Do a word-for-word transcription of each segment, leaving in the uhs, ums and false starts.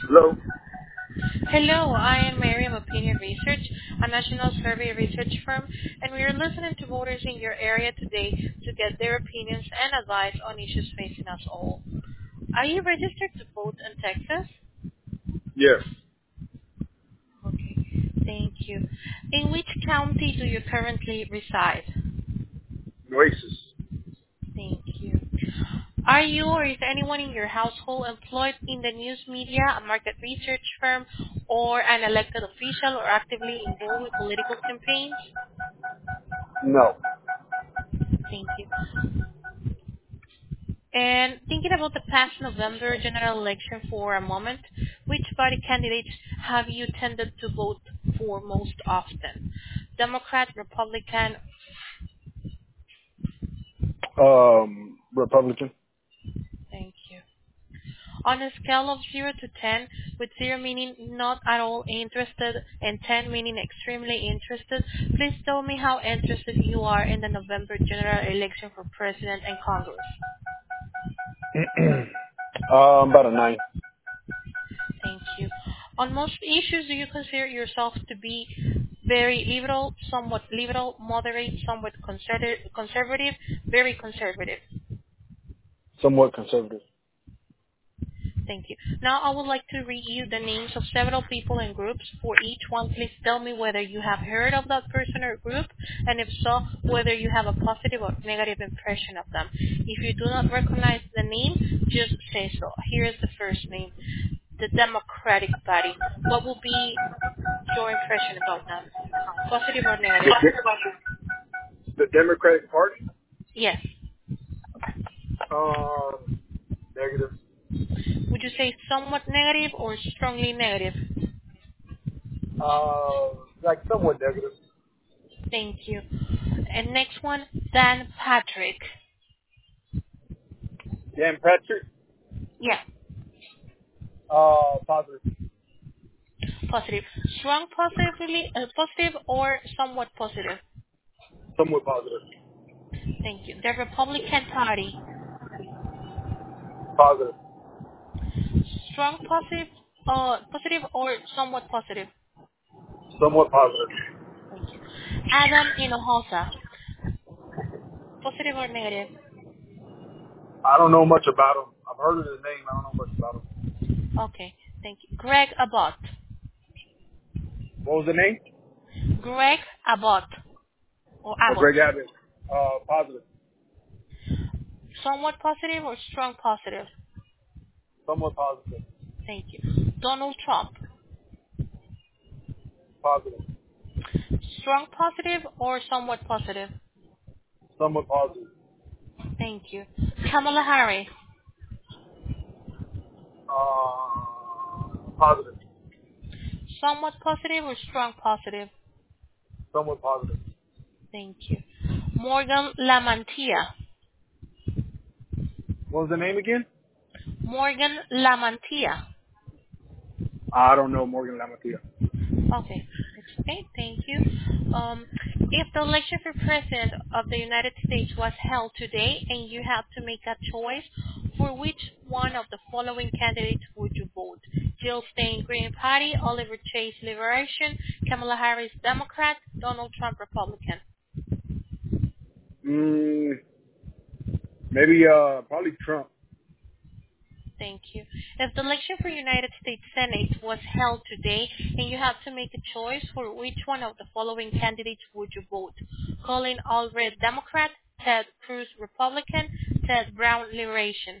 Hello? Hello, I am Miriam Opinion Research, a national survey research firm, and we are listening to voters in your area today to get their opinions and advice on issues facing us all. Are you registered to vote in Texas? Yes. Okay, thank you. In which county do you currently reside? Oasis. Thank you. Are you or is anyone in your household employed in the news media, a market research firm, or an elected official or actively involved with political campaigns? No. Thank you. And thinking about the past November general election for a moment, which party candidates have you tended to vote for most often? Democrat, Republican? Um, Republican. Thank you. On a scale of zero to ten, with zero meaning not at all interested and ten meaning extremely interested, please tell me how interested you are in the November general election for President and Congress. um, about a nine. Thank you. On most issues, do you consider yourself to be very liberal, somewhat liberal, moderate, somewhat conservative, conservative, very conservative? Somewhat conservative. Thank you. Now I would like to read you the names of several people and groups. For each one, please tell me whether you have heard of that person or group, and if so, whether you have a positive or negative impression of them. If you do not recognize the name, just say so. Here is the first name, the Democratic Party. What will be your impression about them? Positive or The, negative? the Democratic Party? Yes. Um, negative. Would you say somewhat negative or strongly negative? Uh, like somewhat negative. Thank you. And next one, Dan Patrick. Dan Patrick? Yeah, Uh, positive. positive. Strong positively, uh, positive or somewhat positive? Somewhat positive. Thank you. The Republican Party. Positive. Strong positive, uh, positive or somewhat positive? Somewhat positive. Thank you. Adam Hinojosa. Positive or negative? I don't know much about him. I've heard of his name. I don't know much about him. Okay, thank you. Greg Abbott. What was the name? Greg Abbott or Oh, Abbott. Greg Abbott. Uh, positive. Somewhat positive or strong positive? Somewhat positive. Thank you. Donald Trump. Positive. Strong positive or somewhat positive? Somewhat positive. Thank you. Kamala Harris. Uh, positive. Somewhat positive or strong positive? Somewhat positive. Thank you. Morgan Lamantia. What was the name again? Morgan Lamantia. I don't know Morgan Lamatia. Okay. It's okay. Thank you. Um, if the election for President of the United States was held today and you had to make a choice, for which one of the following candidates would you vote? Jill Stein, Green Party; Oliver Chase, Liberation; Kamala Harris, Democrat; Donald Trump, Republican. Mm, maybe uh probably Trump. Thank you. If the election for United States Senate was held today and you had to make a choice, for which one of the following candidates would you vote? Colin Allred, Democrat; Ted Cruz, Republican; Ted Brown, Liberation.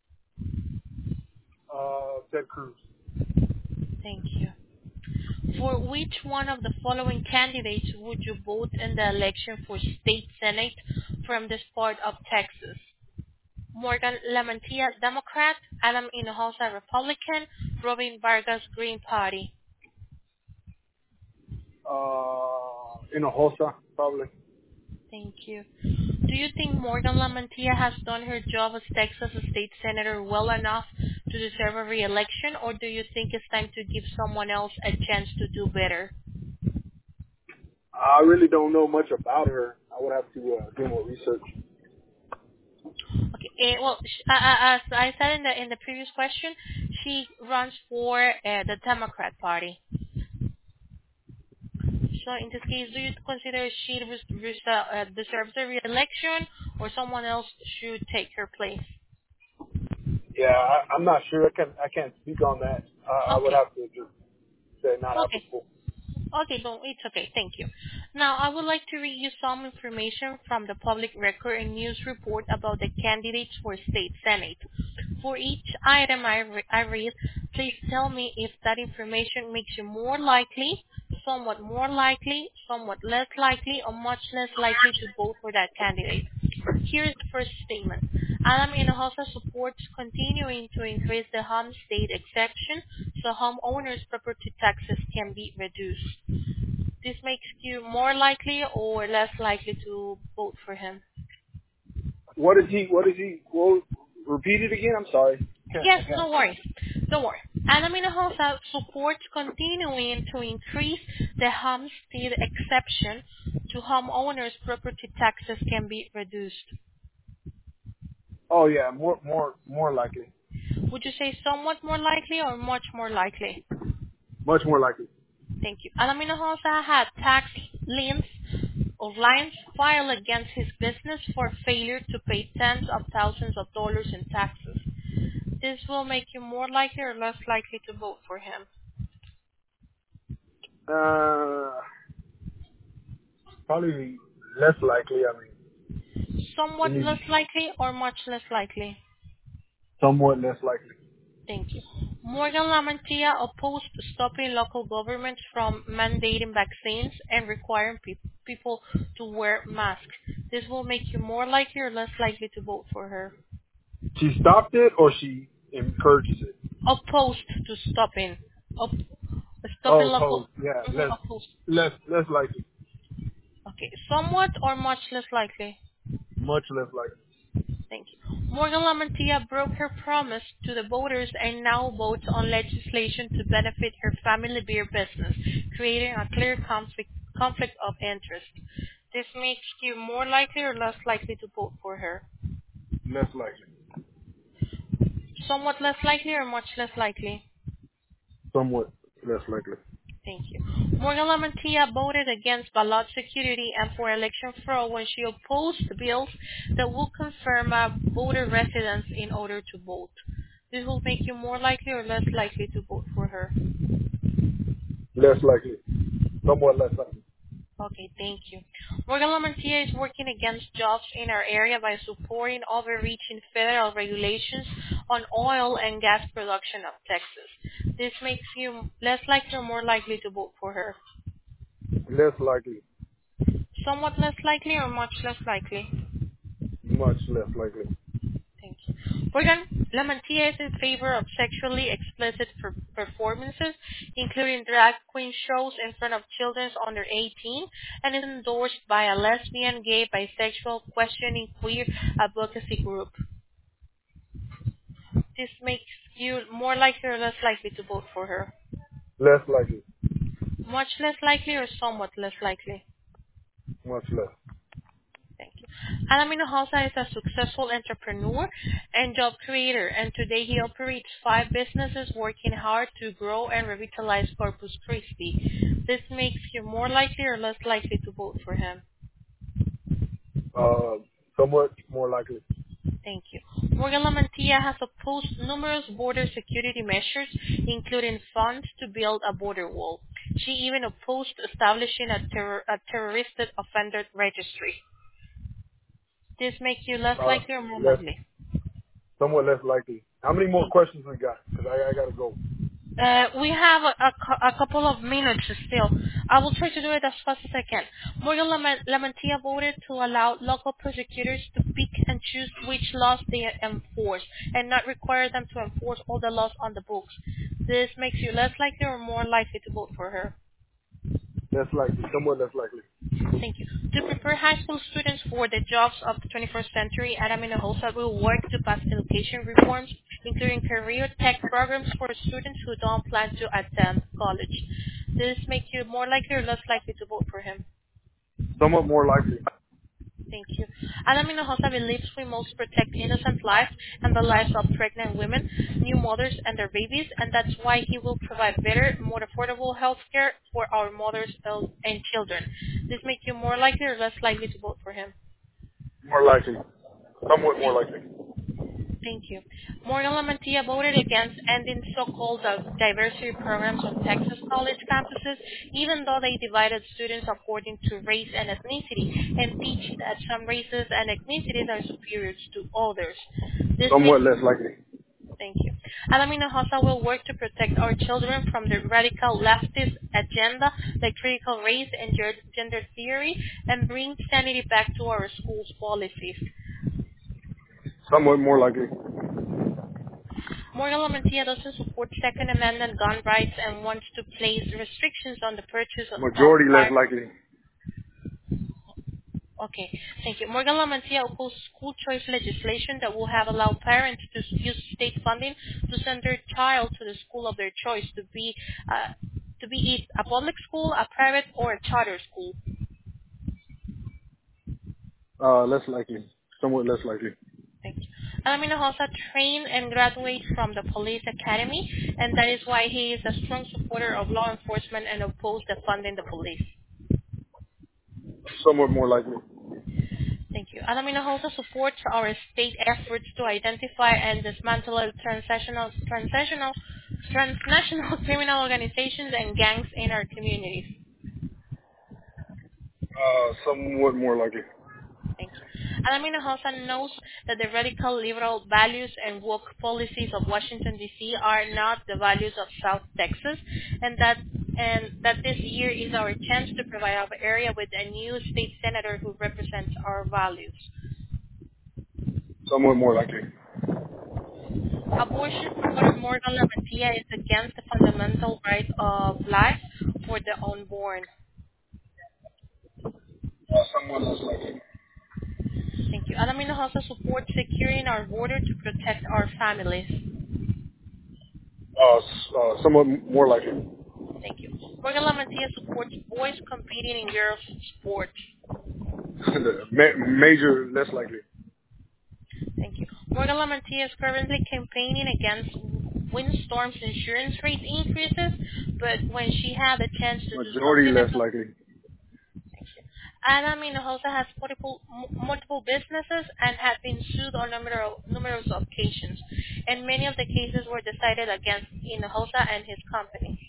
Uh, Ted Cruz. Thank you. For which one of the following candidates would you vote in the election for state Senate from this part of Texas? Morgan Lamantia, Democrat; Adam Hinojosa, Republican; Robin Vargas, Green Party. Uh, Hinojosa, probably. Thank you. Do you think Morgan Lamantia has done her job as Texas state senator well enough to deserve a re-election, or do you think it's time to give someone else a chance to do better? I really don't know much about her. I would have to uh, do more research. Okay. eh, Well, sh- uh, uh, as I said in the in the previous question, she runs for uh, the Democrat Party. So in this case, do you consider she res- res- uh, uh, deserves a re-election, or someone else should take her place? Yeah, I, I'm not sure. I can I can't speak on that. Uh, I would Okay. have to just say not Okay. applicable. Okay, no, it's okay. Thank you. Now, I would like to read you some information from the public record and news report about the candidates for state senate. For each item I, re- I read, please tell me if that information makes you more likely, somewhat more likely, somewhat less likely, or much less likely to vote for that candidate. Here is the first statement. Alam Hinojosa supports continuing to increase the home state exception so homeowners' property taxes can be reduced. This makes you more likely or less likely to vote for him. What is he? What is he? Well, repeat it again. I'm sorry. Can't. Yes, I can't. no worries. Don't worry. Alam Hinojosa supports continuing to increase the home state exception to homeowners' property taxes can be reduced. Oh yeah, more more more likely. Would you say somewhat more likely or much more likely? Much more likely. Thank you. Alam Hinojosa had tax liens of lines filed against his business for failure to pay tens of thousands of dollars in taxes. This will make you more likely or less likely to vote for him. Uh, probably less likely. I mean, Somewhat it less is likely or much less likely? somewhat less likely. Thank you. Morgan Lamantia opposed stopping local governments from mandating vaccines and requiring pe- people to wear masks. This will make you more likely or less likely to vote for her. She stopped it, or she encourages it. Opposed to stopping. Op- stopping Oh, local. pose. Yeah, Mhm, less opposed. less less likely. Okay. Somewhat or much less likely? Much less likely. Thank you. Morgan Lamantia broke her promise to the voters and now votes on legislation to benefit her family beer business, creating a clear conflict, conflict of interest. This makes you more likely or less likely to vote for her? Less likely. Somewhat less likely or much less likely? Somewhat less likely. Thank you. Morgan Lamantia voted against ballot security and for election fraud when she opposed bills that will confirm a voter residence in order to vote. This will make you more likely or less likely to vote for her. Less likely. Somewhat less likely. Okay, thank you. Morgan Lamantia is working against jobs in our area by supporting overreaching federal regulations on oil and gas production of Texas. This makes you less likely or more likely to vote for her. Less likely. Somewhat less likely or much less likely? Much less likely. Thank you. Morgan Lamantia is in favor of sexually explicit per- performances, including drag queen shows in front of children under eighteen, and is endorsed by a lesbian, gay, bisexual, questioning queer advocacy group. This makes you more likely or less likely to vote for her. Less likely. Much less likely or somewhat less likely? Much less. Thank you. Alam Hinojosa is a successful entrepreneur and job creator, and today he operates five businesses working hard to grow and revitalize Corpus Christi. This makes you more likely or less likely to vote for him. Uh, somewhat more likely. Thank you. Morgan Lamantia has opposed numerous border security measures, including funds to build a border wall. She even opposed establishing a, terror, a terrorist offender registry. This makes you less Uh, likely or more less. likely? Somewhat less likely. How many more questions we got? Because I, I gotta go. Uh, we have a, a, cou- a couple of minutes still. I will try to do it as fast as I can. Morgan Lament- Lamantia voted to allow local prosecutors to pick and choose which laws they enforce and not require them to enforce all the laws on the books. This makes you less likely or more likely to vote for her. Less likely. Somewhat less likely. Thank you. To prepare high school students for the jobs of the twenty-first century, Adam Hinojosa will work to pass education reforms, including career tech programs for students who don't plan to attend college. This makes you more likely or less likely to vote for him. Somewhat more likely. Thank you. Adam Hinojosa believes we must protect innocent lives and the lives of pregnant women, new mothers, and their babies, and that's why he will provide better, more affordable health care for our mothers and children. This makes you more likely or less likely to vote for him? More likely. Somewhat more Thank likely. Thank you. Morgan Lamantia voted against ending so-called uh, diversity programs on Texas college campuses, even though they divided students according to race and ethnicity and teach that some races and ethnicities are superior to others. This makes Somewhat less likely. Thank you. Adam Hinojosa will work to protect our children from the radical leftist agenda, like critical race and gender theory, and bring sanity back to our schools' policies. Somewhat more likely. Morgan Lamantia doesn't support Second Amendment gun rights and wants to place restrictions on the purchase of, of Majority less fire. likely. Okay, thank you. Morgan Lamantia opposes school choice legislation that will have allowed parents to use state funding to send their child to the school of their choice to be uh, to be either a public school, a private, or a charter school. Uh, less likely. Somewhat less likely. Thank you. Adam Hinojosa trained and graduated from the police academy, and that is why he is a strong supporter of law enforcement and opposed defunding the police. Somewhat more likely. Thank you. Adam Hinojosa supports our state efforts to identify and dismantle transnational, transnational, transnational criminal organizations and gangs in our communities. Uh, somewhat more likely. Thank you. Adam Hinojosa knows that the radical liberal values and woke policies of Washington, D C are not the values of South Texas, and that and that this year is our chance to provide our area with a new state senator who represents our values. Somewhat more likely. Abortion for Morgan Lamantia is against the fundamental right of life for the unborn. Uh, somewhat less likely. Thank you. Adam Hinojosa supports securing our border to protect our families. Uh, s- uh, somewhat more likely. Thank you. Morgan Lamantia supports boys competing in girls' sports. Ma- major less likely. Thank you. Morgan Lamantia is currently campaigning against windstorms insurance rate increases, but when she had a chance to do Majority something less about likely. Adam Hinojosa has multiple, m- multiple businesses and has been sued on numerous, numerous occasions, and many of the cases were decided against Hinojosa and his company.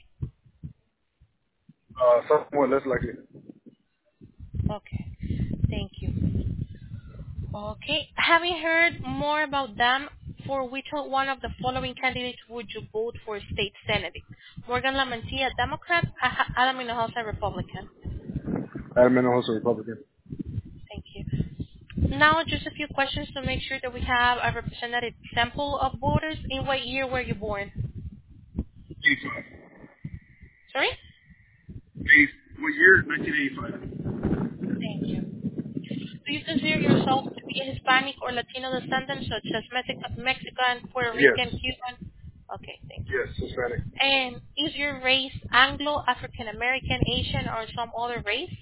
Uh, somewhat less likely. Okay, thank you. Okay, having heard more about them, for which one of the following candidates would you vote for state senate? Morgan Lamantia, Democrat, Ah- Adam Hinojosa, Republican. Adam Hinojosa, Republican. Thank you. Now, just a few questions to make sure that we have a representative sample of voters. In what year were you born? eighty-five. Sorry? Eight- What year? nineteen eighty-five. Thank you. Do you consider yourself to be a Hispanic or Latino descendant, such as Mexico, Mexican, Puerto Rican, Yes. Cuban? Okay, thank you. Yes, Hispanic. And is your race Anglo, African American, Asian, or some other race?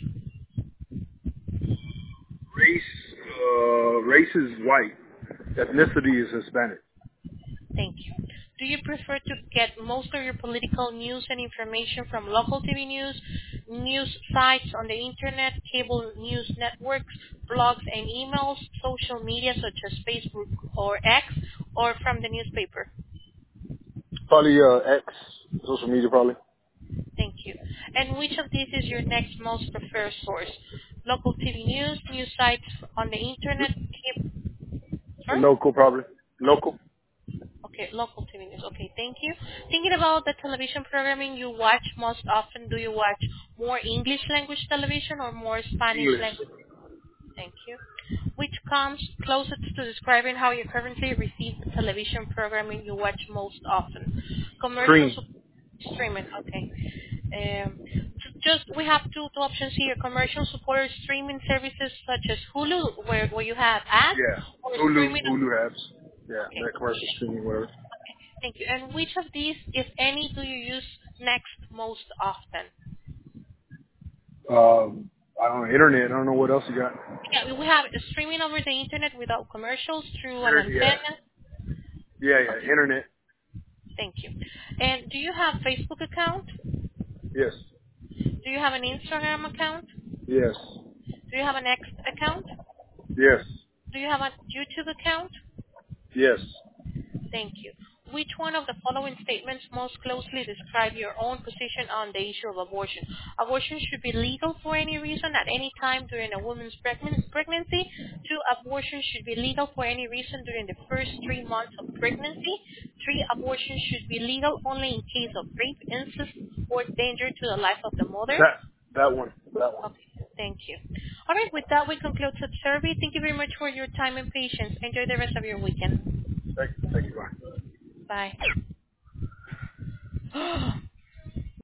Race, uh, race is white. Ethnicity is Hispanic. Thank you. Do you prefer to get most of your political news and information from local T V news, news sites on the internet, cable news networks, blogs and emails, social media such as Facebook or X, or from the newspaper? Probably, uh, X, social media probably. Thank you. And which of these is your next most preferred source? Local T V news, news sites on the internet, cable... Sorry? Local probably. Local. Okay, local T V news. Okay, thank you. Thinking about the television programming you watch most often, do you watch more English language television or more Spanish English. language? Thank you. Which comes closest to describing how you currently receive the television programming you watch most often? Commercial Stream. su- streaming. Okay. Um, just we have two, two options here: commercial supported streaming services such as Hulu, where where you have ads, Yeah. or Hulu, streaming. Hulu apps. Yeah, Okay. that commercial streaming, whatever. Thank you. And which of these, if any, do you use next most often? Um, I don't know, internet. I don't know what else you got. Yeah, we have streaming over the internet without commercials through an Inter- yeah, antenna. yeah, yeah. Internet. Thank you. And do you have Facebook account? Yes, Do you have an Instagram account? yes, Do you have an X account? yes, Do you have a YouTube account? yes. Thank you. Which one of the following statements most closely describe your own position on the issue of abortion? Abortion should be legal for any reason at any time during a woman's pregnan- pregnancy. Two, abortion should be legal for any reason during the first three months of pregnancy. Three, abortion should be legal only in case of rape, incest, or danger to the life of the mother. That that one. That one. Okay, thank you. All right, with that, we conclude the survey. Thank you very much for your time and patience. Enjoy the rest of your weekend. Thank, thank you. Bye. Bye.